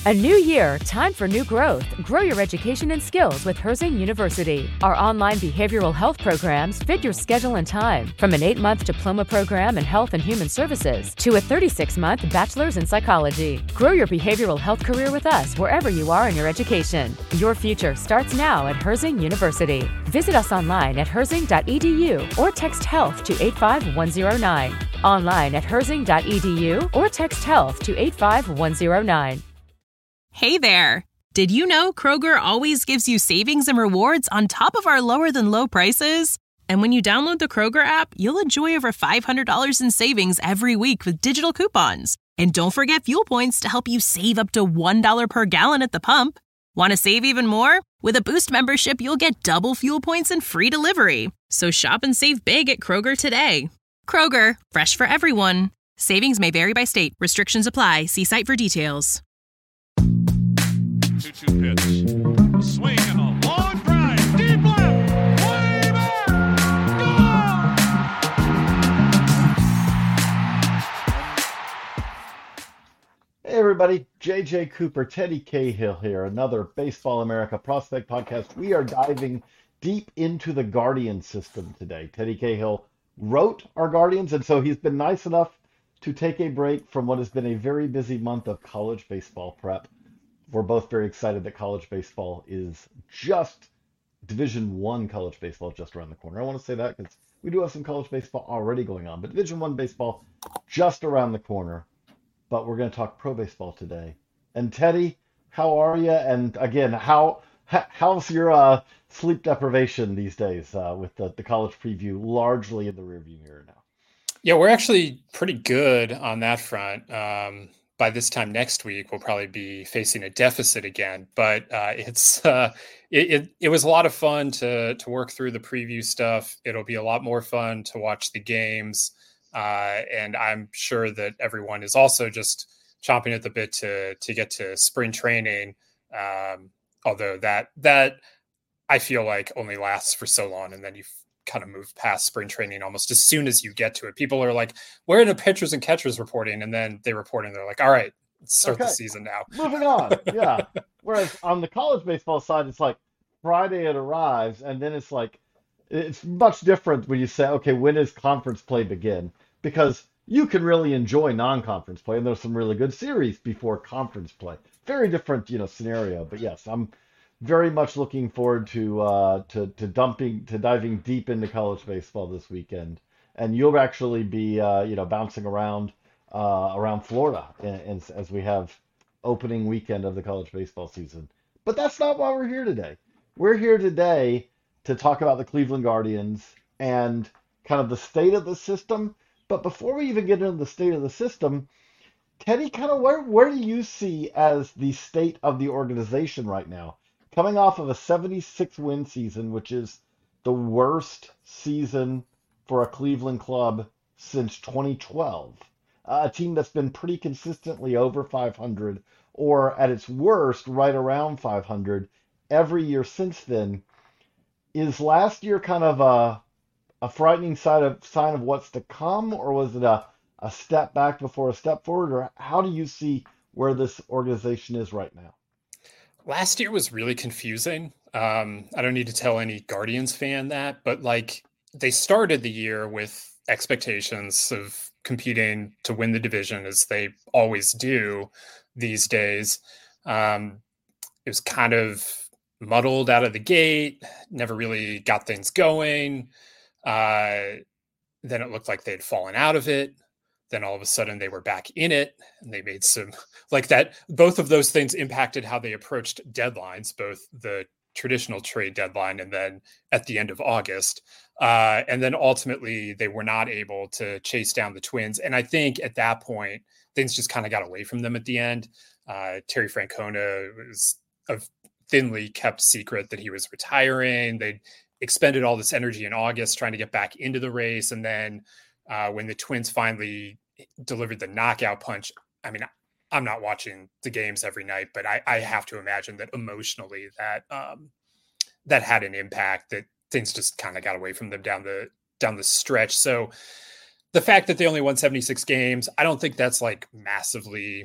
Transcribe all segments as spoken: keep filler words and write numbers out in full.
A new year, time for new growth. Grow your education and skills with Herzing University. Our online behavioral health programs fit your schedule and time. From an eight-month diploma program in health and human services to a thirty-six month bachelor's in psychology. Grow your behavioral health career with us wherever you are in your education. Your future starts now at Herzing University. Visit us online at herzing dot e d u or text health to eight five one zero nine. Online at herzing dot e d u or text health to eight five one zero nine. Hey there! Did you know Kroger always gives you savings and rewards on top of our lower-than-low prices? And when you download the Kroger app, you'll enjoy over five hundred dollars in savings every week with digital coupons. And don't forget fuel points to help you save up to one dollar per gallon at the pump. Want to save even more? With a Boost membership, you'll get double fuel points and free delivery. So shop and save big at Kroger today. Kroger, fresh for everyone. Savings may vary by state. Restrictions apply. See site for details. two two pitch. A swing and a long drive. Deep left. Way back. Hey everybody, J J Cooper, Teddy Cahill here, another Baseball America Prospect Podcast. We are diving deep into the Guardian system today. Teddy Cahill wrote our Guardians, and so he's been nice enough to take a break from what has been a very busy month of college baseball prep. We're both very excited that college baseball is just Division One college baseball just around the corner. I want to say that because we do have some college baseball already going on, but Division One baseball just around the corner. But we're going to talk pro baseball today. And Teddy, how are you? And again, how how's your uh, sleep deprivation these days uh, with the, the college preview largely in the rearview mirror now? Yeah, we're actually pretty good on that front. Um, by this time next week, we'll probably be facing a deficit again. But uh, it's uh, it, it it was a lot of fun to to work through the preview stuff. It'll be a lot more fun to watch the games. Uh, and I'm sure that everyone is also just chomping at the bit to to get to spring training. Um, although that that I feel like only lasts for so long, and then you kind of move past spring training almost as soon as you get to it. People are like, "Where are the pitchers and catchers reporting?" And then they report, and they're like, "All right, let's start Okay. the season now." Moving on, yeah. Whereas on the college baseball side, it's like Friday it arrives, and then it's like it's much different when you say, "Okay, when does conference play begin?" Because you can really enjoy non-conference play, and there's some really good series before conference play. Very different, you know, scenario. But yes, I'm very much looking forward to uh, to to dumping to diving deep into college baseball this weekend. And you'll actually be uh, you know bouncing around uh, around Florida in, in, as we have opening weekend of the college baseball season. But that's not why we're here today. We're here today to talk about the Cleveland Guardians and kind of the state of the system. But before we even get into the state of the system, Teddy, kind of where where do you see as the state of the organization right now? Coming off of a seventy-six win season, which is the worst season for a Cleveland club since twenty twelve. Uh, a team that's been pretty consistently over five hundred, or at its worst, right around five hundred every year since then. Is last year kind of a a frightening sign of sign of what's to come, or was it a, a step back before a step forward, or how do you see where this organization is right now? Last year was really confusing. Um, I don't need to tell any Guardians fan that, but like they started the year with expectations of competing to win the division, as they always do these days. Um, it was kind of muddled out of the gate, never really got things going. Uh, then it looked like they had fallen out of it. Then all of a sudden they were back in it, and they made some like that. Both of those things impacted how they approached deadlines, both the traditional trade deadline and then at the end of August. Uh, and then ultimately they were not able to chase down the Twins. And I think at that point, things just kind of got away from them at the end. Uh, Terry Francona was a thinly kept secret that he was retiring. They'd expended all this energy in August trying to get back into the race. And then uh, when the Twins finally delivered the knockout punch, I mean, I'm not watching the games every night, but I, I have to imagine that emotionally that um, that had an impact, that things just kind of got away from them down the down the stretch. So the fact that they only won seventy-six games, I don't think that's like massively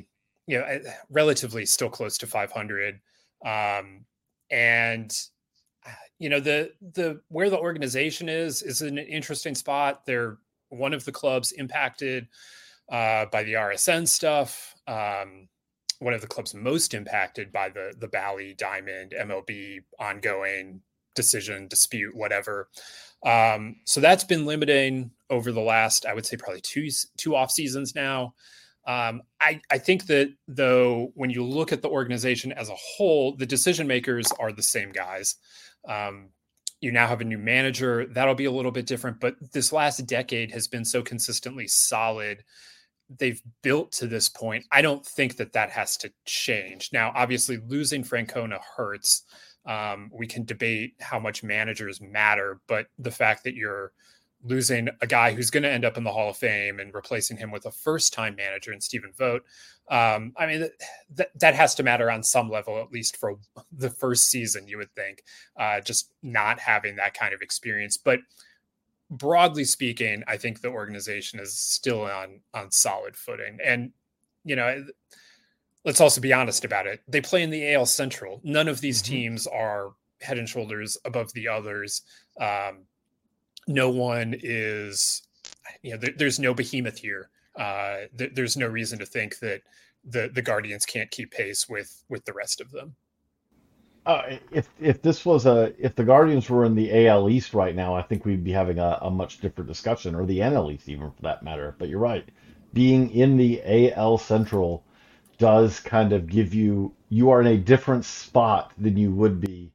you know, relatively still close to five hundred. Um, and, you know, the, the, where the organization is, is an interesting spot. They're one of the clubs impacted uh, by the R S N stuff. Um, one of the clubs most impacted by the, the Bally Diamond M L B ongoing decision, dispute, whatever. Um, so that's been limiting over the last, I would say probably two, two off seasons now. Um, I, I think that though, when you look at the organization as a whole, the decision makers are the same guys. Um, you now have a new manager. That'll be a little bit different, but this last decade has been so consistently solid. They've built to this point. I don't think that that has to change. Now, obviously losing Francona hurts. Um, we can debate how much managers matter, but the fact that you're losing a guy who's going to end up in the Hall of Fame and replacing him with a first-time manager in Stephen Vogt, um, I mean, that that has to matter on some level, at least for the first season, you would think, uh, just not having that kind of experience. But broadly speaking, I think the organization is still on on solid footing. And, you know, let's also be honest about it. They play in the A L Central. None of these mm-hmm. teams are head and shoulders above the others. Um, no one is, you know, there, there's no behemoth here. Uh, th- there's no reason to think that the, the Guardians can't keep pace with, with the rest of them. Uh, if if this was a if the Guardians were in the A L East right now, I think we'd be having a, a much different discussion, or the N L East even for that matter. But you're right, being in the A L Central does kind of give you you are in a different spot than you would be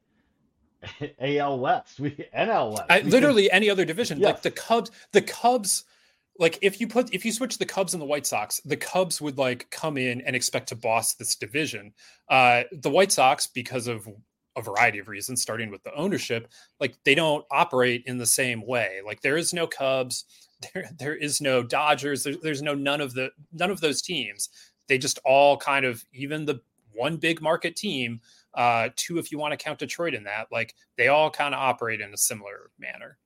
A L West, we N L West, I, literally any other division. Yes. Like the Cubs, the Cubs. Like if you put if you switch the Cubs and the White Sox, the Cubs would like come in and expect to boss this division. Uh, the White Sox, because of a variety of reasons, starting with the ownership, like they don't operate in the same way. Like there is no Cubs, there there is no Dodgers, there, there's no none of the none of those teams. They just all kind of, even the one big market team, uh, two if you want to count Detroit in that, like they all kind of operate in a similar manner.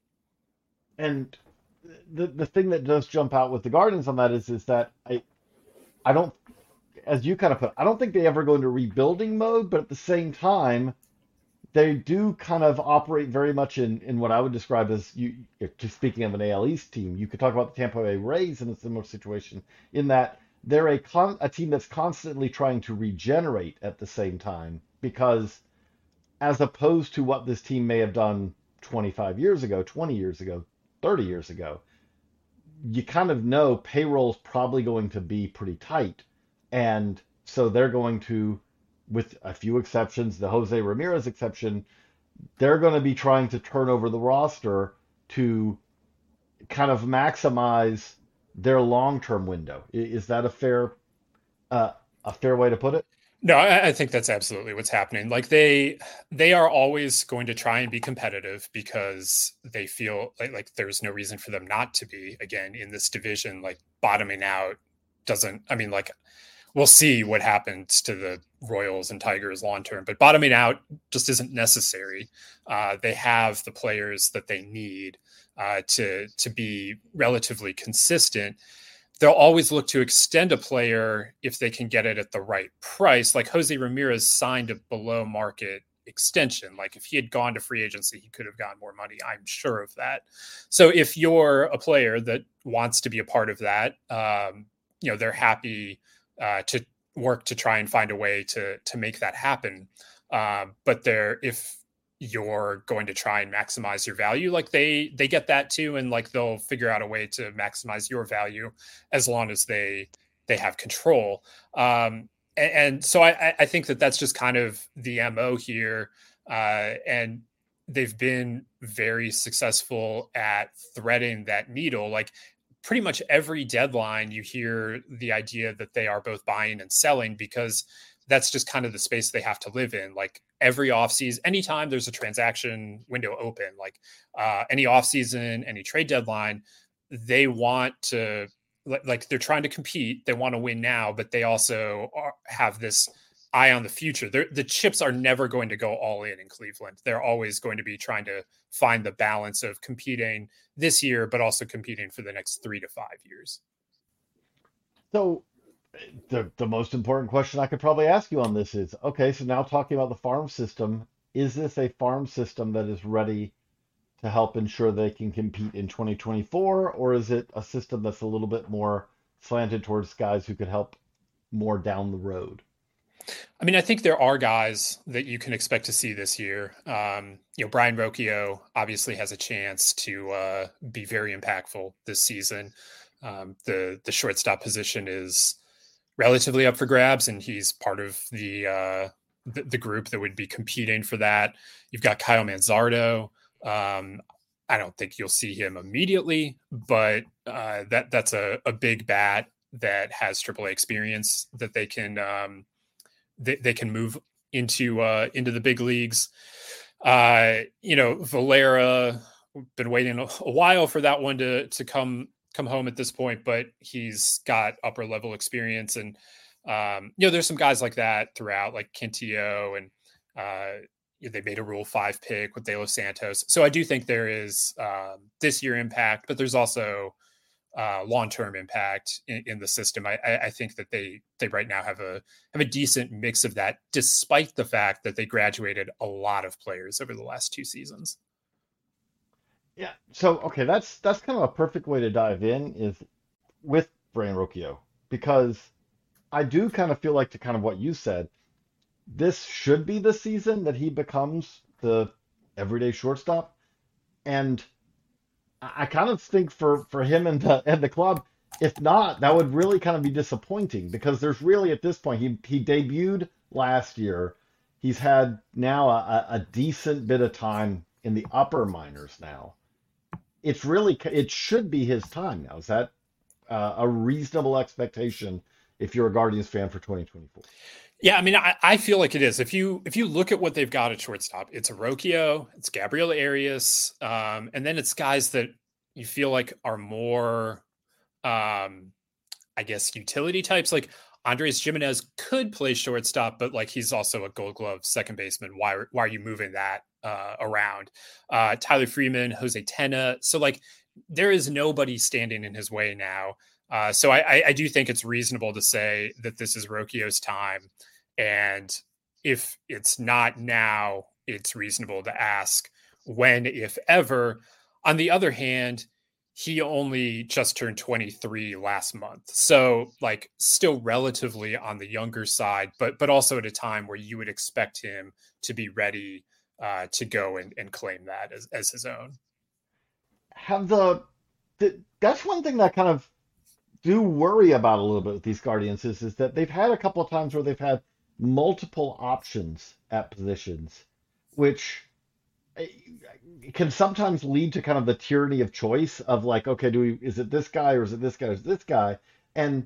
And the the thing that does jump out with the Guardians on that is is that I I don't, as you kind of put, I don't think they ever go into rebuilding mode, but at the same time, they do kind of operate very much in, in what I would describe as, you. Just speaking of an A L East team, you could talk about the Tampa Bay Rays in a similar situation in that they're a con, a team that's constantly trying to regenerate at the same time, because as opposed to what this team may have done twenty-five years ago, twenty years ago, thirty years ago, you kind of know payroll's probably going to be pretty tight. And so they're going to, with a few exceptions, the Jose Ramirez exception, they're going to be trying to turn over the roster to kind of maximize their long-term window. I- Is that a fair, uh, a fair way to put it? No, I, I think that's absolutely what's happening. Like they, they are always going to try and be competitive because they feel like, like there's no reason for them not to be. Again, in this division, like bottoming out doesn't, I mean, like we'll see what happens to the Royals and Tigers long term, but bottoming out just isn't necessary. Uh, they have the players that they need uh, to to be relatively consistent. They'll always look to extend a player if they can get it at the right price. Like Jose Ramirez signed a below market extension. Like if he had gone to free agency, he could have gotten more money. I'm sure of that. So if you're a player that wants to be a part of that, um, you know, they're happy uh, to work to try and find a way to, to make that happen. Um, but they're, if you're going to try and maximize your value, like they they get that too, and like they'll figure out a way to maximize your value as long as they they have control. Um, and, and so I, I think that that's just kind of the M O here, uh, and they've been very successful at threading that needle. Like pretty much every deadline, you hear the idea that they are both buying and selling, because that's just kind of the space they have to live in. Like every offseason, anytime there's a transaction window open, like uh, any offseason, any trade deadline, they want to, like they're trying to compete. They want to win now, but they also are, have this eye on the future. They're, the chips are never going to go all in in Cleveland. They're always going to be trying to find the balance of competing this year, but also competing for the next three to five years. So The the most important question I could probably ask you on this is, okay, so now talking about the farm system, is this a farm system that is ready to help ensure they can compete in twenty twenty-four, or is it a system that's a little bit more slanted towards guys who could help more down the road? I mean, I think there are guys that you can expect to see this year. Um, you know, Brian Rocchio obviously has a chance to uh, be very impactful this season. Um, the the shortstop position is relatively up for grabs, and he's part of the, uh, the the group that would be competing for that. You've got Kyle Manzardo. Um, I don't think you'll see him immediately, but uh, that that's a, a big bat that has triple A experience that they can um, they, they can move into uh, into the big leagues. Uh, you know, Valera, we've been waiting a, a while for that one to to come come home at this point, but he's got upper level experience. And, um, you know, there's some guys like that throughout, like Quintillo, and uh, they made a Rule five pick with De Los Santos. So I do think there is um, this year impact, but there's also uh, long-term impact in, in the system. I, I think that they, they right now have a, have a decent mix of that, despite the fact that they graduated a lot of players over the last two seasons. Yeah. So, okay, that's that's kind of a perfect way to dive in is with Brain Rocchio, because I do kind of feel like, to kind of what you said, this should be the season that he becomes the everyday shortstop. And I I kind of think for for him and the and the club, if not, that would really kind of be disappointing, because there's really, at this point, he he debuted last year. He's had now a, a decent bit of time in the upper minors now. It's really, it should be his time now. Is that uh, a reasonable expectation if you're a Guardians fan for twenty twenty-four? Yeah, I mean, I, I feel like it is. If you if you look at what they've got at shortstop, it's a Rocchio, it's Gabriel Arias, um, and then it's guys that you feel like are more, um, I guess, utility types. Like Andres Gimenez could play shortstop, but like he's also a Gold Glove second baseman. Why why are you moving that uh, around? Uh, Tyler Freeman, Jose Tena. So like there is nobody standing in his way now. Uh, so I, I, I do think it's reasonable to say that this is Rocchio's time. And if it's not now, it's reasonable to ask when, if ever. On the other hand, he only just turned twenty-three last month. So like still relatively on the younger side, but but also at a time where you would expect him to be ready uh, to go and, and claim that as, as his own. Have the, the that's one thing that I kind of do worry about a little bit with these Guardians is, is that they've had a couple of times where they've had multiple options at positions, which eh, can sometimes lead to kind of the tyranny of choice of like, okay, do we, is it this guy or is it this guy or is it this guy? And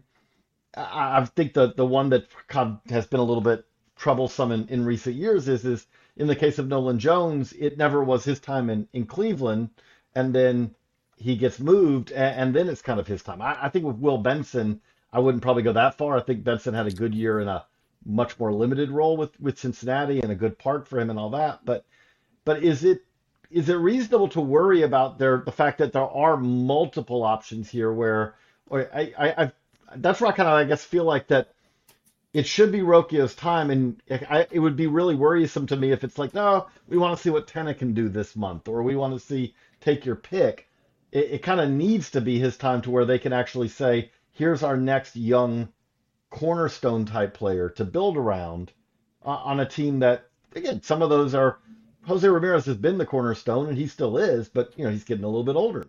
I, I think the the one that kind of has been a little bit troublesome in, in recent years is is in the case of Nolan Jones, it never was his time in, in Cleveland, and then he gets moved, and, and then it's kind of his time. I, I think with Will Benson, I wouldn't probably go that far. I think Benson had a good year in a much more limited role with, with Cincinnati and a good part for him and all that. But but is it is it reasonable to worry about their the fact that there are multiple options here where or I, I I that's where I kind of I guess feel like that it should be Rocchio's time, and I, it would be really worrisome to me if it's like, no, we want to see what Tena can do this month, or we want to see take your pick. It, it kind of needs to be his time to where they can actually say, here's our next young cornerstone type player to build around uh, on a team that, again, some of those are, Jose Ramirez has been the cornerstone and he still is, but you know, he's getting a little bit older now.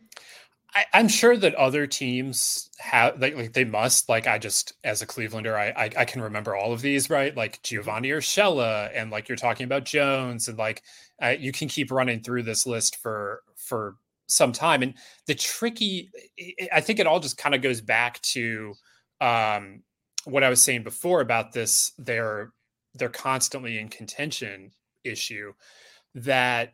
I, I'm sure that other teams have, like, like they must, like, I just, as a Clevelander, I, I I can remember all of these, right? Like Giovanni Urshela, and like you're talking about Jones, and like uh, you can keep running through this list for for some time. And the tricky, I think it all just kind of goes back to um, what I was saying before about this, they're they're constantly in contention issue, that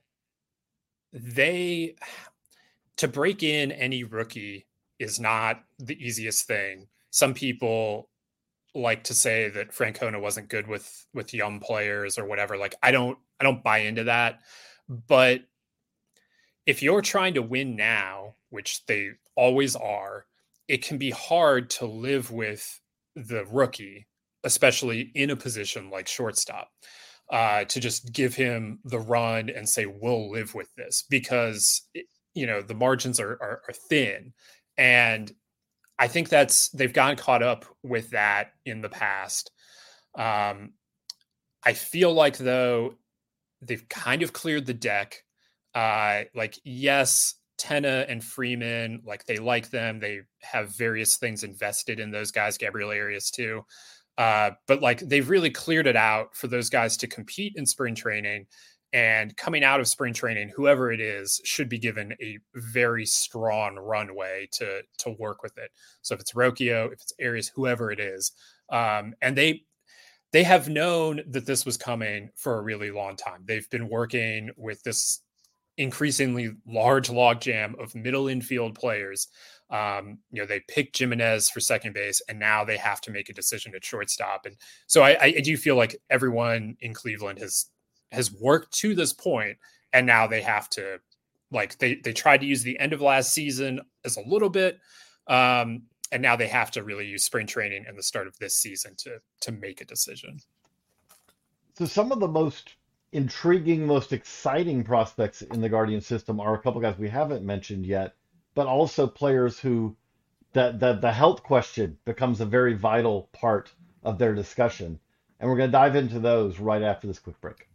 they, to break in any rookie is not the easiest thing. Some people like to say that Francona wasn't good with with young players or whatever. Like I don't I don't buy into that. But if you're trying to win now, which they always are, it can be hard to live with the rookie, especially in a position like shortstop, uh, to just give him the run and say, we'll live with this, because, you know, the margins are, are, are thin. And I think that's, they've gotten caught up with that in the past. Um, I feel like, though, they've kind of cleared the deck. Uh, like, yes, Tenna and Freeman, like, they like them. They have various things invested in those guys, Gabriel Arias too. Uh, but like, they've really cleared it out for those guys to compete in spring training. And coming out of spring training, whoever it is should be given a very strong runway to to work with it. So if it's Rocchio, if it's Arias, whoever it is, um, and they they have known that this was coming for a really long time. They've been working with this increasingly large logjam of middle infield players. Um, you know, they picked Jimenez for second base, and now they have to make a decision at shortstop. And so I, I do feel like everyone in Cleveland has has worked to this point, and now they have to, like, they they tried to use the end of last season as a little bit, um, and now they have to really use spring training and the start of this season to to make a decision. So some of the most intriguing, most exciting prospects in the Guardian system are a couple guys we haven't mentioned yet, but also players who that that the health question becomes a very vital part of their discussion. And we're going to dive into those right after this quick break.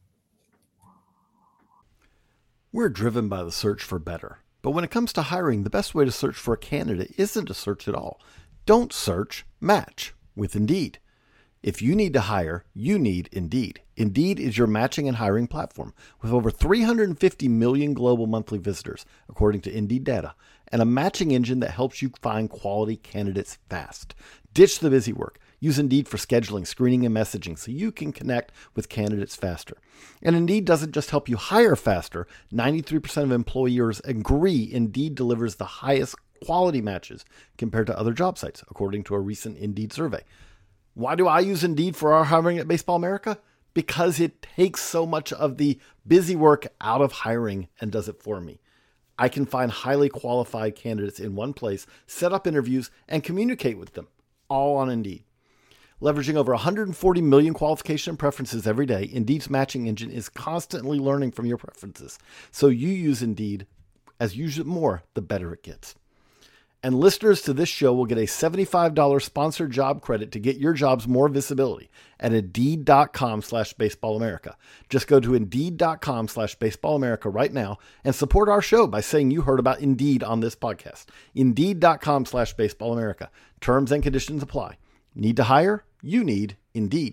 We're driven by the search for better. But when it comes to hiring, the best way to search for a candidate isn't to search at all. Don't search, match with Indeed. If you need to hire, you need Indeed. Indeed is your matching and hiring platform with over three hundred fifty million global monthly visitors, according to Indeed data, and a matching engine that helps you find quality candidates fast. Ditch the busy work. Use Indeed for scheduling, screening, and messaging so you can connect with candidates faster. And Indeed doesn't just help you hire faster. ninety-three percent of employers agree Indeed delivers the highest quality matches compared to other job sites, according to a recent Indeed survey. Why do I use Indeed for our hiring at Baseball America? Because it takes so much of the busy work out of hiring and does it for me. I can find highly qualified candidates in one place, set up interviews, and communicate with them, all on Indeed. Leveraging over one hundred forty million qualification preferences every day, Indeed's matching engine is constantly learning from your preferences. So you use Indeed. As you use it more, the better it gets. And listeners to this show will get a seventy-five dollars sponsored job credit to get your jobs more visibility at Indeed.com slash Baseball America. Just go to Indeed.com slash Baseball America right now and support our show by saying you heard about Indeed on this podcast. Indeed.com slash Baseball America. Terms and conditions apply. Need to hire? You need Indeed.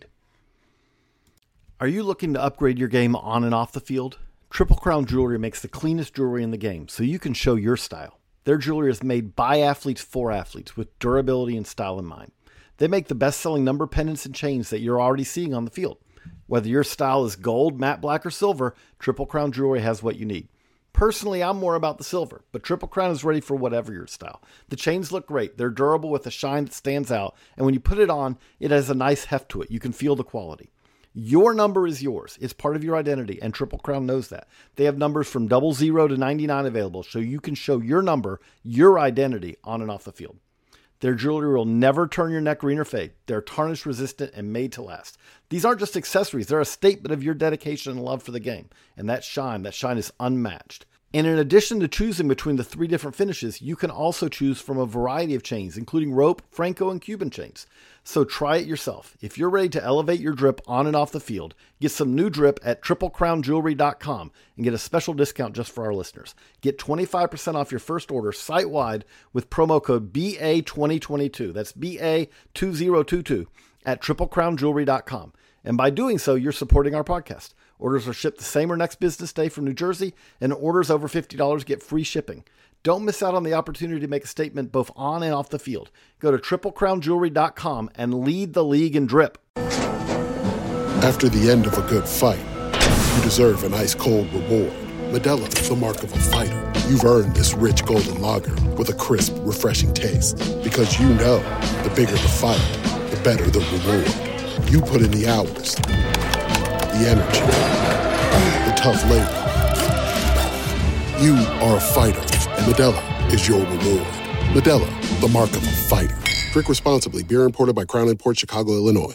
Are you looking to upgrade your game on and off the field? Triple Crown Jewelry makes the cleanest jewelry in the game so you can show your style. Their jewelry is made by athletes for athletes with durability and style in mind. They make the best-selling number pendants and chains that you're already seeing on the field. Whether your style is gold, matte black, or silver, Triple Crown Jewelry has what you need. Personally, I'm more about the silver, but Triple Crown is ready for whatever your style. The chains look great. They're durable with a shine that stands out, and when you put it on, it has a nice heft to it. You can feel the quality. Your number is yours. It's part of your identity, and Triple Crown knows that. They have numbers from double zero to ninety-nine available, so you can show your number, your identity, on and off the field. Their jewelry will never turn your neck green or fade. They're tarnish resistant and made to last. These aren't just accessories. They're a statement of your dedication and love for the game. And that shine, that shine is unmatched. And in addition to choosing between the three different finishes, you can also choose from a variety of chains, including rope, Franco, and Cuban chains. So try it yourself. If you're ready to elevate your drip on and off the field, get some new drip at triple crown jewelry dot com and get a special discount just for our listeners. Get twenty-five percent off your first order site-wide with promo code B A twenty twenty-two. That's B A two thousand twenty-two at triple crown jewelry dot com. And by doing so, you're supporting our podcast. Orders are shipped the same or next business day from New Jersey, and orders over fifty dollars get free shipping. Don't miss out on the opportunity to make a statement both on and off the field. Go to triple crown jewelry dot com and lead the league in drip. After the end of a good fight, you deserve an ice-cold reward. Modelo is the mark of a fighter. You've earned this rich golden lager with a crisp, refreshing taste. Because you know, the bigger the fight, the better the reward. You put in the hours, the energy, the tough labor. You are a fighter, and Modelo is your reward. Modelo, the mark of a fighter. Drink responsibly. Beer imported by Crown Imports, Chicago, Illinois.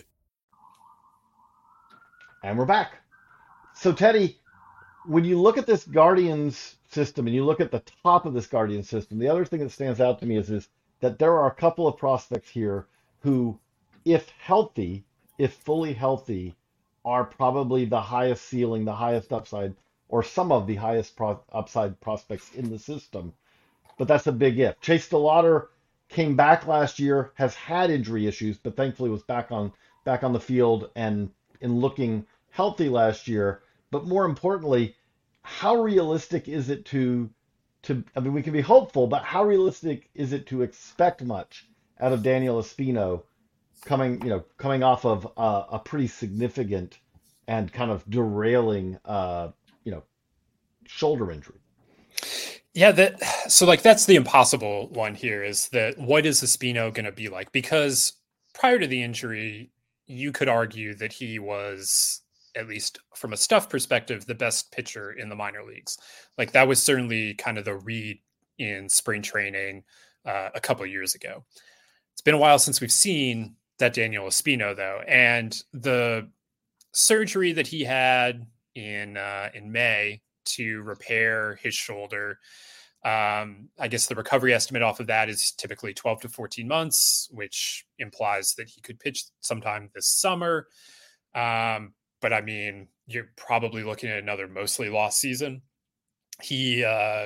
And we're back. So, Teddy, when you look at this Guardians system and you look at the top of this Guardians system, the other thing that stands out to me is, is that there are a couple of prospects here who, if healthy, if fully healthy, are probably the highest ceiling, the highest upside, or some of the highest pro- upside prospects in the system. But that's a big if. Chase DeLauter came back last year, has had injury issues, but thankfully was back on back on the field and in looking healthy last year. But more importantly, how realistic is it to to I mean we can be hopeful, but how realistic is it to expect much out of Daniel Espino coming, you know, coming off of uh, a pretty significant and kind of derailing uh, you know, shoulder injury? Yeah, that so like that's the impossible one here is that what is Espino going to be like? Because prior to the injury, you could argue that he was, at least from a stuff perspective, the best pitcher in the minor leagues. Like that was certainly kind of the read in spring training uh, a couple of years ago. It's been a while since we've seen that Daniel Espino though. And the surgery that he had in, uh, in May to repair his shoulder, um, I guess the recovery estimate off of that is typically twelve to fourteen months, which implies that he could pitch sometime this summer. Um, But I mean, you're probably looking at another mostly lost season. He, uh,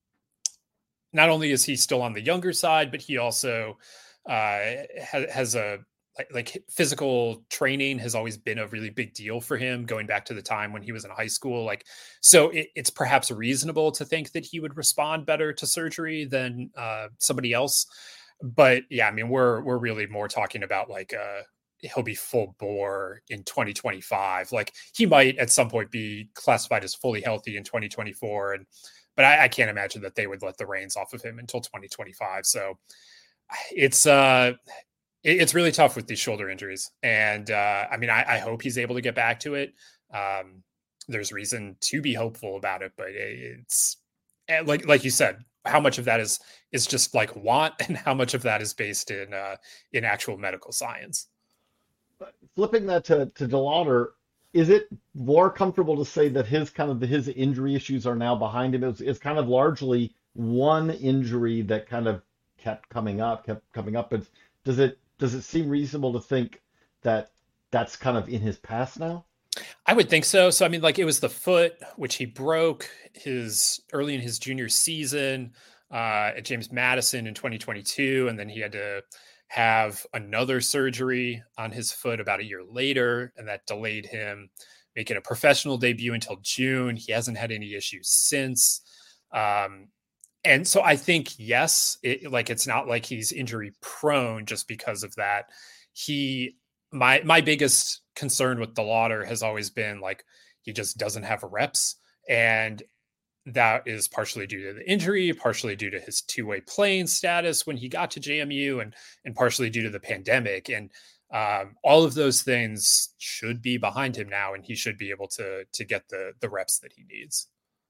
not only is he still on the younger side, but he also uh, ha- has a, like, like physical training has always been a really big deal for him going back to the time when he was in high school. Like, so it, it's perhaps reasonable to think that he would respond better to surgery than uh, somebody else. But yeah, I mean, we're, we're really more talking about like, uh, he'll be full bore in twenty twenty-five. Like he might at some point be classified as fully healthy in twenty twenty-four. And, but I, I can't imagine that they would let the reins off of him until twenty twenty-five. So it's, uh, it, it's really tough with these shoulder injuries. And, uh, I mean, I, I hope he's able to get back to it. Um, there's reason to be hopeful about it, but it, it's like, like you said, how much of that is, is just like want and how much of that is based in, uh, in actual medical science. Flipping that to, to DeLauter, is it more comfortable to say that his kind of his injury issues are now behind him? It's, it's kind of largely one injury that kind of kept coming up, kept coming up. But does it does it seem reasonable to think that that's kind of in his past now? I would think so. So I mean, like it was the foot which he broke his early in his junior season uh, at James Madison in twenty twenty-two, and then he had to have another surgery on his foot about a year later, and that delayed him making a professional debut until June. He hasn't had any issues since. Um, and so I think, yes, it, like, it's not like he's injury prone just because of that. He, my, my biggest concern with DeLauter has always been like, he just doesn't have reps. And that is partially due to the injury, partially due to his two-way playing status when he got to J M U, and and partially due to the pandemic. And um, all of those things should be behind him now, and he should be able to to get the the reps that he needs.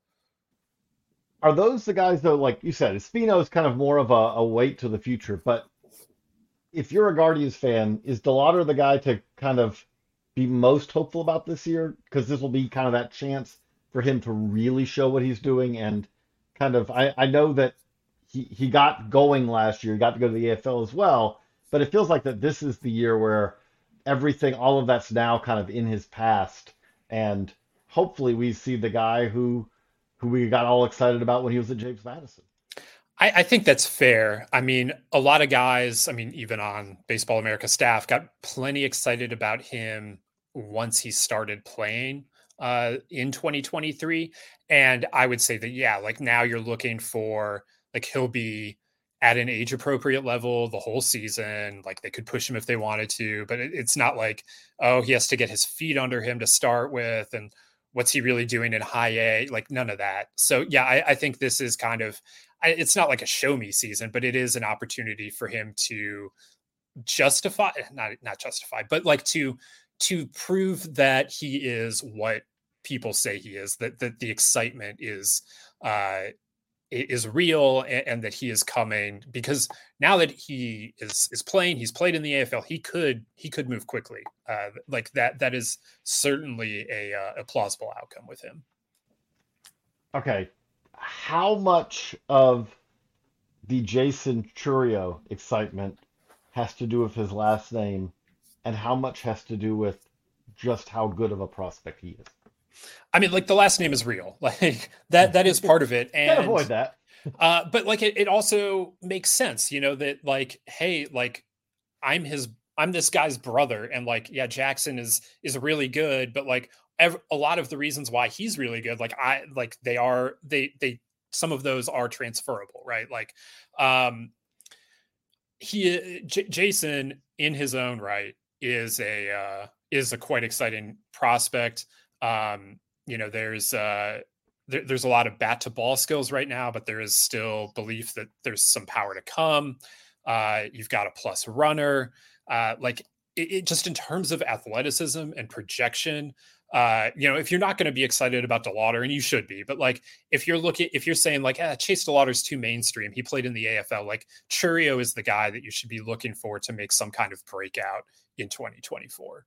Are those the guys, though, like you said, Espino is kind of more of a, a wait to the future, but if you're a Guardians fan, is DeLauter the guy to kind of be most hopeful about this year? Because this will be kind of that chance for him to really show what he's doing. And kind of, I, I know that he, he got going last year, he got to go to the A F L as well, but it feels like that this is the year where everything, all of that's now kind of in his past. And hopefully we see the guy who, who we got all excited about when he was at James Madison. I, I think that's fair. I mean, a lot of guys, I mean, even on Baseball America staff, got plenty excited about him once he started playing uh, in twenty twenty-three. And I would say that, yeah, like now you're looking for, like, he'll be at an age appropriate level the whole season. Like they could push him if they wanted to, but it, it's not like, oh, he has to get his feet under him to start with. And what's he really doing in high A? Like none of that. So yeah, I, I think this is kind of, I, it's not like a show me season, but it is an opportunity for him to justify, not, not justify, but like to, to prove that he is what people say he is, that, that the excitement is, uh, is real and, and that he is coming, because now that he is is playing, he's played in the A F L, he could he could move quickly. Uh, like that that is certainly a uh, a plausible outcome with him. Okay, how much of the Jason Churio excitement has to do with his last name, and how much has to do with just how good of a prospect he is? I mean, like the last name is real, like that, that is part of it. And can't avoid that. uh, but like, it, it also makes sense, you know, that like, hey, like I'm his, I'm this guy's brother. And like, yeah, Jackson is, is really good, but like ev- a lot of the reasons why he's really good, like I, like they are, they, they, some of those are transferable, right? Like, um, he, J- Jason in his own right is a, uh, is a quite exciting prospect. Um, you know, there's uh, there, there's a lot of bat to ball skills right now, but there is still belief that there's some power to come. Uh, you've got a plus runner. Uh, like it, it just in terms of athleticism and projection, uh, you know, if you're not going to be excited about DeLauder, and you should be, but like if you're looking, if you're saying like, ah, Chase DeLauder's too mainstream, he played in the A F L, like Churio is the guy that you should be looking for to make some kind of breakout in twenty twenty-four.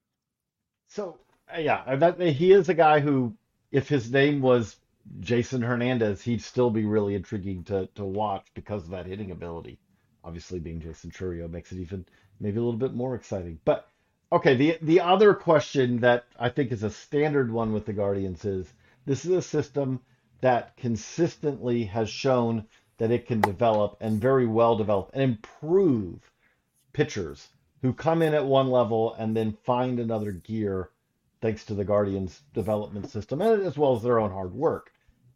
So uh, yeah, that he is a guy who, if his name was Jason Hernandez, he'd still be really intriguing to to watch because of that hitting ability. Obviously, being Jason Churio makes it even maybe a little bit more exciting. But okay, the the other question that I think is a standard one with the Guardians is this is a system that consistently has shown that it can develop and very well develop and improve pitchers who come in at one level and then find another gear thanks to the Guardians development system and as well as their own hard work.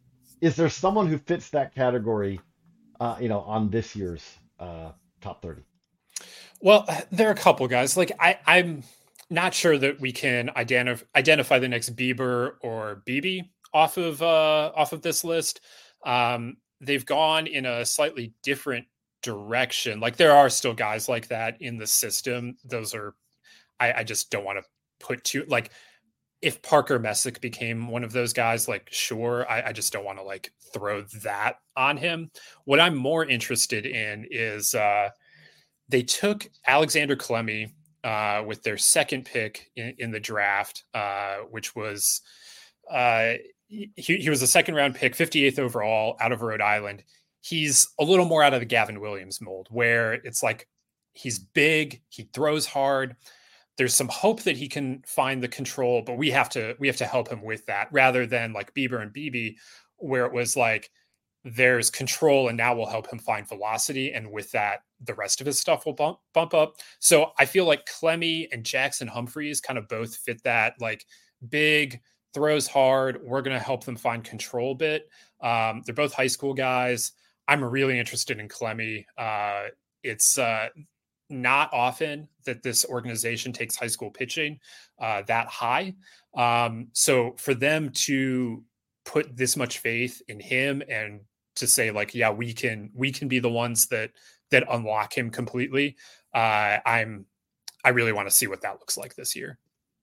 Is there someone who fits that category, uh, you know, on this year's uh, top thirty? Well, there are a couple guys. Like I, I'm not sure that we can identify identify the next Bieber or B B off of uh, off of this list. Um, they've gone in a slightly different direction. Like there are still guys like that in the system. Those are, I, I just don't want to put too like. If Parker Messick became one of those guys, like, sure, I, I just don't want to like throw that on him. What I'm more interested in is uh, they took Alexander Clemmie uh, with their second pick in, in the draft, uh, which was uh, he, he was a second round pick, fifty-eighth overall out of Rhode Island. He's a little more out of the Gavin Williams mold, where it's like he's big, he throws hard. There's some hope that he can find the control, but we have to we have to help him with that rather than like Bieber and B B, where it was like there's control and now we'll help him find velocity, and with that the rest of his stuff will bump bump up. So I feel like Clemmie and Jackson Humphreys kind of both fit that like big, throws hard, we're going to help them find control bit. Um, they're both high school guys. I'm really interested in Clemmie. Uh, it's uh, not often that this organization takes high school pitching uh, that high. Um, so for them to put this much faith in him and to say like, yeah, we can, we can be the ones that, that unlock him completely. Uh, I'm, I really want to see what that looks like this year.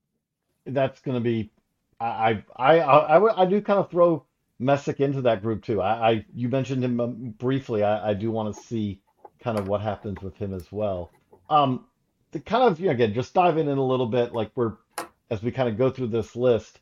That's going to be, I, I, I, I, I do kind of throw Messick into that group too. I, I you mentioned him briefly. I, I do want to see kind of what happens with him as well. Um, to kind of, you know, again, just diving in a little bit, like we're, as we kind of go through this list,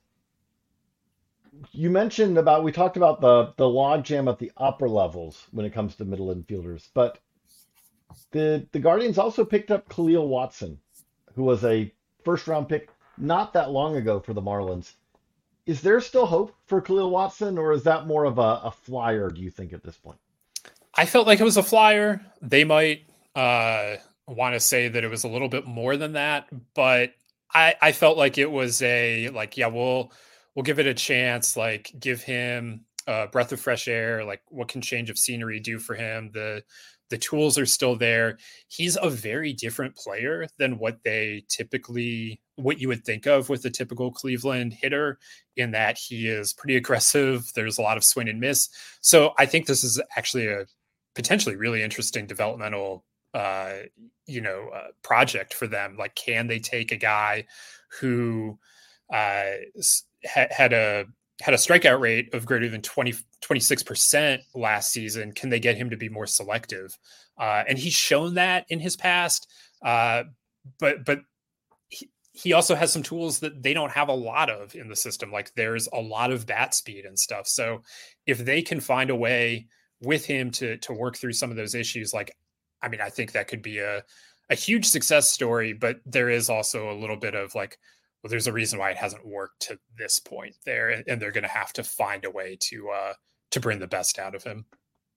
you mentioned about, we talked about the, the log jam at the upper levels when it comes to middle infielders, but the, the Guardians also picked up Khalil Watson, who was a first round pick not that long ago for the Marlins. Is there still hope for Khalil Watson, or is that more of a, a flyer, do you think, at this point? I felt like it was a flyer. They might uh, want to say that it was a little bit more than that, but I, I felt like it was a, like, yeah, we'll, we'll give it a chance, like give him a breath of fresh air. Like what can change of scenery do for him? The, the tools are still there. He's a very different player than what they typically, what you would think of with a typical Cleveland hitter, in that he is pretty aggressive. There's a lot of swing and miss. So I think this is actually a potentially really interesting developmental, uh, you know, uh, project for them. Like, can they take a guy who uh, ha- had a had a strikeout rate of greater than twenty, twenty-six percent last season. Can they get him to be more selective? Uh, and he's shown that in his past. Uh, but but he, he also has some tools that they don't have a lot of in the system. Like there's a lot of bat speed and stuff. So if they can find a way with him to to work through some of those issues, like, I mean, I think that could be a, a huge success story, but there is also a little bit of like, well, there's a reason why it hasn't worked to this point there, and, and they're going to have to find a way to uh, to bring the best out of him.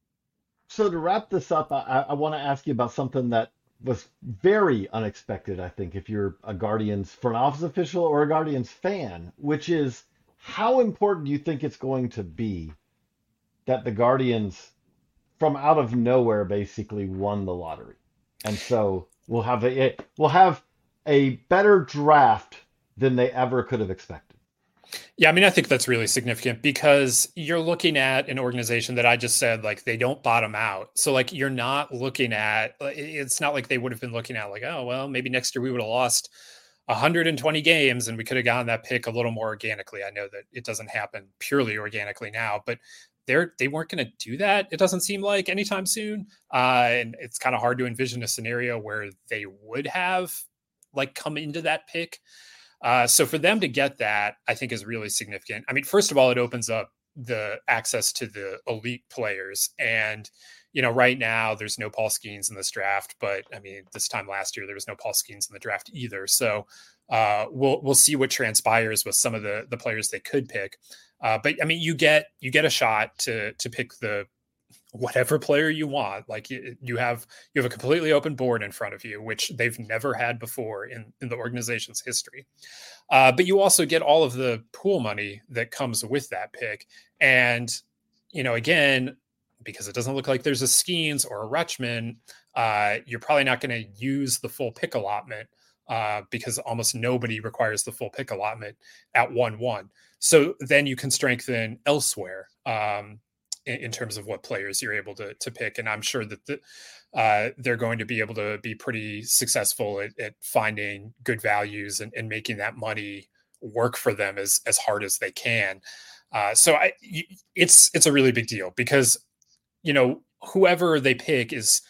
So to wrap this up, I, I want to ask you about something that was very unexpected, I think, if you're a Guardians front office official or a Guardians fan, which is how important do you think it's going to be that the Guardians, from out of nowhere, basically won the lottery? And so we'll have a we'll have a better draft than they ever could have expected. Yeah, I mean, I think that's really significant because you're looking at an organization that I just said, like, they don't bottom out. So, like, you're not looking at, it's not like they would have been looking at, like, oh, well, maybe next year we would have lost one hundred twenty games and we could have gotten that pick a little more organically. I know that it doesn't happen purely organically now, but they're, they weren't going to do that. It doesn't seem like anytime soon. Uh, and it's kind of hard to envision a scenario where they would have, like, come into that pick. Uh, so for them to get that, I think is really significant. I mean, first of all, it opens up the access to the elite players. And, you know, right now there's no Paul Skeens in this draft, but I mean, this time last year, there was no Paul Skeens in the draft either. So uh, we'll, we'll see what transpires with some of the, the players they could pick. Uh, but I mean, you get, you get a shot to, to pick the, whatever player you want. Like you, you have, you have a completely open board in front of you, which they've never had before in, in the organization's history. Uh, but you also get all of the pool money that comes with that pick. And, you know, again, because it doesn't look like there's a Skeens or a Rutschman, uh, you're probably not going to use the full pick allotment uh, because almost nobody requires the full pick allotment at one one. So then you can strengthen elsewhere. Um, in terms of what players you're able to to pick. And I'm sure that the, uh, they're going to be able to be pretty successful at, at finding good values and, and making that money work for them as, as hard as they can. Uh, so I, it's, it's a really big deal because, you know, whoever they pick is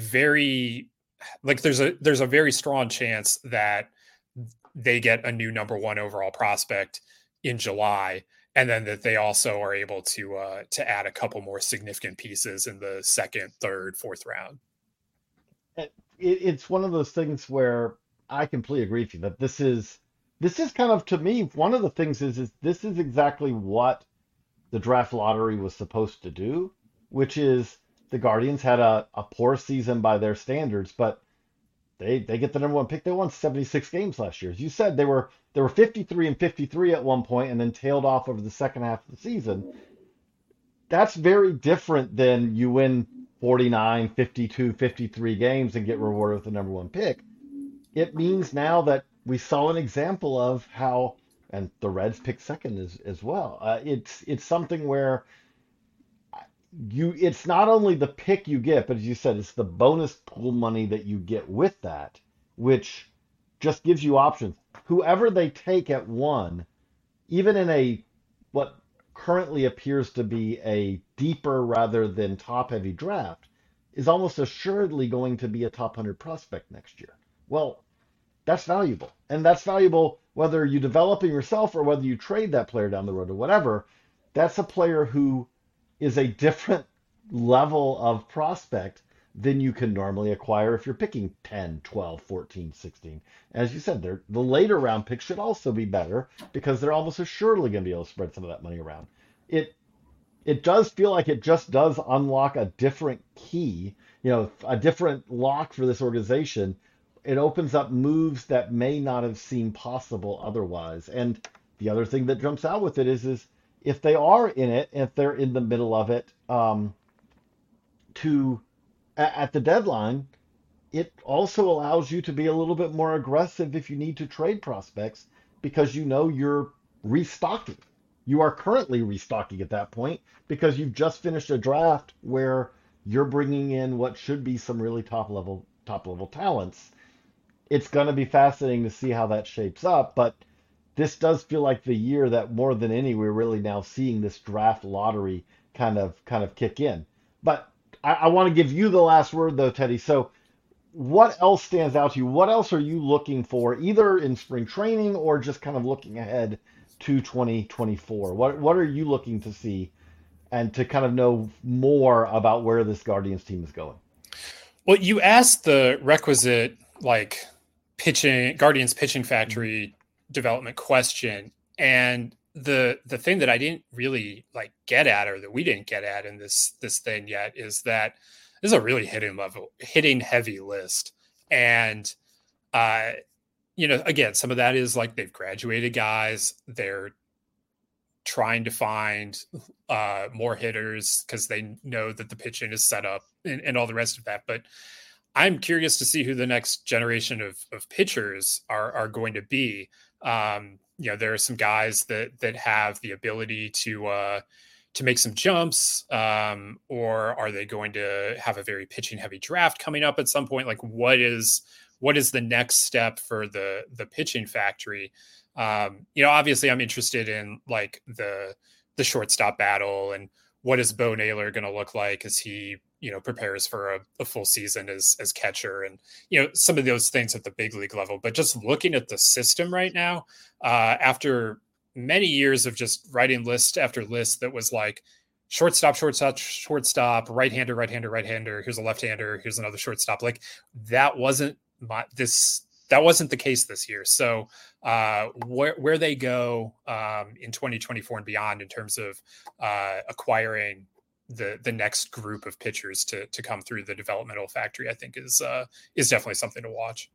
very, like there's a, there's a very strong chance that they get a new number one overall prospect in July. And then that they also are able to uh, to add a couple more significant pieces in the second, third, fourth round. It, it's one of those things where I completely agree with you that this is this is kind of, to me, one of the things is is this is exactly what the draft lottery was supposed to do, which is the Guardians had a, a poor season by their standards, but they they get the number one pick. They won seventy-six games last year. As you said, they were they were fifty-three and fifty-three at one point and then tailed off over the second half of the season. That's very different than you win forty-nine, fifty-two, fifty-three games and get rewarded with the number one pick. It means now that we saw an example of how, and the Reds picked second as, as well. Uh, it's it's something where you it's not only the pick you get, but as you said, it's the bonus pool money that you get with that, which just gives you options. Whoever they take at one, even in a what currently appears to be a deeper rather than top-heavy draft, is almost assuredly going to be a top one hundred prospect next year. Well, that's valuable. And that's valuable whether you develop it yourself or whether you trade that player down the road or whatever. That's a player who is a different level of prospect than you can normally acquire if you're picking ten, twelve, fourteen, sixteen. As you said, they're, the later round picks should also be better because they're almost assuredly going to be able to spread some of that money around. It it does feel like it just does unlock a different key, you know, a different lock for this organization. It opens up moves that may not have seemed possible otherwise. And the other thing that jumps out with it is, is if they are in it, if they're in the middle of it, um, to at the deadline, it also allows you to be a little bit more aggressive if you need to trade prospects because you know you're restocking. You are currently restocking at that point because you've just finished a draft where you're bringing in what should be some really top level top level talents. It's going to be fascinating to see how that shapes up, but this does feel like the year that more than any, we're really now seeing this draft lottery kind of kind of kick in. But I, I want to give you the last word, though, Teddy. So what else stands out to you? What else are you looking for, either in spring training or just kind of looking ahead to twenty twenty-four? What what are you looking to see and to kind of know more about where this Guardians team is going? Well, you asked the requisite, like, pitching, Guardians pitching factory development question. And the the thing that I didn't really like get at, or that we didn't get at in this this thing yet, is that this is a really hitting level, hitting heavy list. And uh, you know, again, some of that is like they've graduated guys, they're trying to find uh, more hitters because they know that the pitching is set up and, and all the rest of that. But I'm curious to see who the next generation of, of pitchers are, are going to be. Um, you know, there are some guys that, that have the ability to, uh, to make some jumps, um, or are they going to have a very pitching heavy draft coming up at some point? Like, what is, what is the next step for the, the pitching factory? Um, you know, obviously I'm interested in like the, the shortstop battle and what is Bo Naylor going to look like as he, you know, prepares for a, a full season as, as catcher, and, you know, some of those things at the big league level. But just looking at the system right now, uh, after many years of just writing list after list that was like shortstop, shortstop, shortstop, right-hander, right-hander, right-hander, here's a left-hander, here's another shortstop. Like that wasn't my, this, that wasn't the case this year. So uh, where, where they go um, in twenty twenty-four and beyond in terms of uh, acquiring the the next group of pitchers to to come through the developmental factory, I think is uh, is definitely something to watch.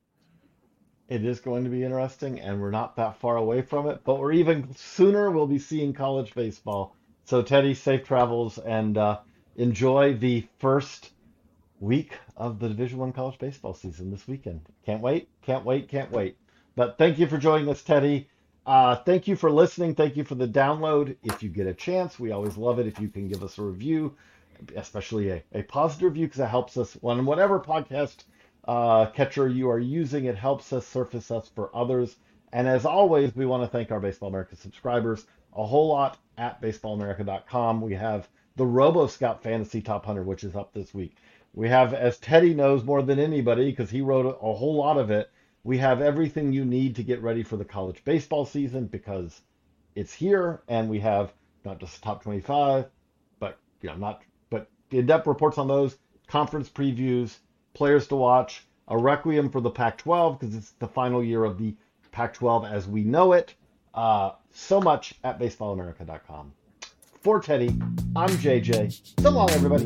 It is going to be interesting, and we're not that far away from it, but we're even sooner. We'll be seeing college baseball. So Teddy, safe travels, and uh, enjoy the first week of the Division One college baseball season this weekend. Can't wait, can't wait, can't wait. But thank you for joining us, Teddy. Uh, thank you for listening. Thank you for the download. If you get a chance, we always love it if you can give us a review, especially a, a positive review, because it helps us on whatever podcast uh, catcher you are using. It helps us surface us for others. And as always, we want to thank our Baseball America subscribers a whole lot at baseball america dot com. We have the Robo Scout Fantasy Top one hundred, which is up this week. We have, as Teddy knows more than anybody, because he wrote a, a whole lot of it, we have everything you need to get ready for the college baseball season, because it's here, and we have not just top twenty-five, but you know, not but in-depth reports on those, conference previews, players to watch, a requiem for the Pac twelve, because it's the final year of the Pac twelve as we know it. Uh, so much at baseball america dot com. For Teddy, I'm J J. So long, everybody.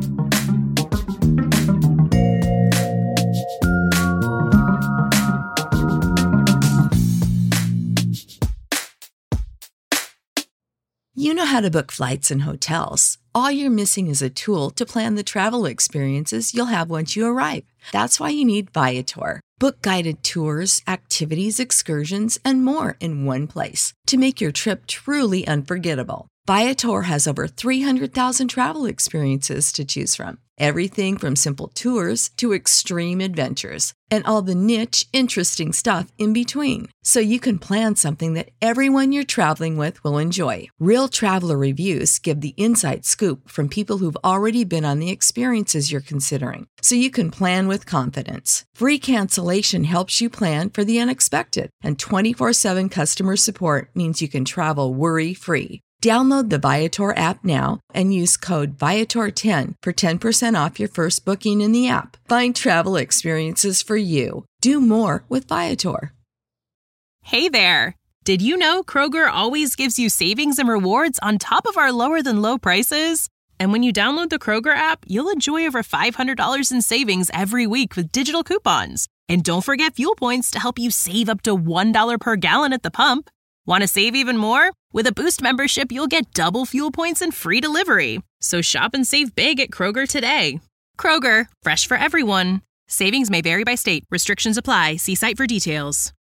You know how to book flights and hotels. All you're missing is a tool to plan the travel experiences you'll have once you arrive. That's why you need Viator. Book guided tours, activities, excursions, and more in one place to make your trip truly unforgettable. Viator has over three hundred thousand travel experiences to choose from. Everything from simple tours to extreme adventures and all the niche, interesting stuff in between. So you can plan something that everyone you're traveling with will enjoy. Real traveler reviews give the inside scoop from people who've already been on the experiences you're considering. So you can plan with confidence. Free cancellation helps you plan for the unexpected. And twenty-four seven customer support means you can travel worry-free. Download the Viator app now and use code Viator ten for ten percent off your first booking in the app. Find travel experiences for you. Do more with Viator. Hey there! Did you know Kroger always gives you savings and rewards on top of our lower than low prices? And when you download the Kroger app, you'll enjoy over five hundred dollars in savings every week with digital coupons. And don't forget fuel points to help you save up to one dollar per gallon at the pump. Want to save even more? With a Boost membership, you'll get double fuel points and free delivery. So shop and save big at Kroger today. Kroger, fresh for everyone. Savings may vary by state. Restrictions apply. See site for details.